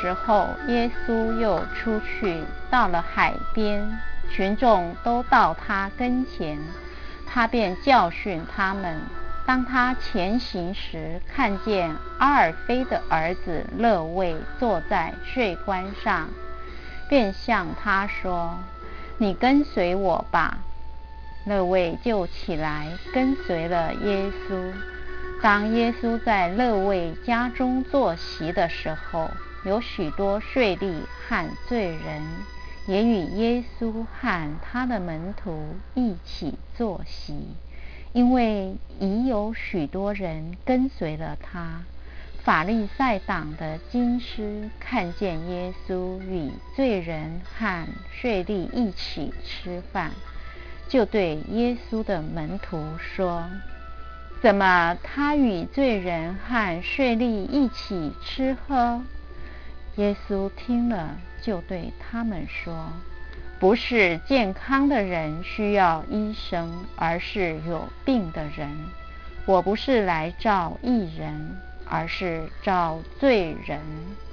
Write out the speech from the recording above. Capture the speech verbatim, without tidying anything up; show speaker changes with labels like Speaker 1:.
Speaker 1: 时候，耶稣又出去，到了海边，群众都到他跟前，他便教训他们。当他前行时，看见阿尔菲的儿子勒位坐在税关上，便向他说：“你跟随我吧。”勒位就起来跟随了耶稣。当耶稣在勒位家中坐席的时候，有许多税吏和罪人也与耶稣和他的门徒一起坐席，因为已有许多人跟随了他。法利赛党的经师看见耶稣与罪人和税吏一起吃饭，就对耶稣的门徒说：“怎么他与罪人和税吏一起吃喝？”耶稣听了，就对他们说：“不是健康的人需要医生，而是有病的人。我不是来召义人，而是召罪人。”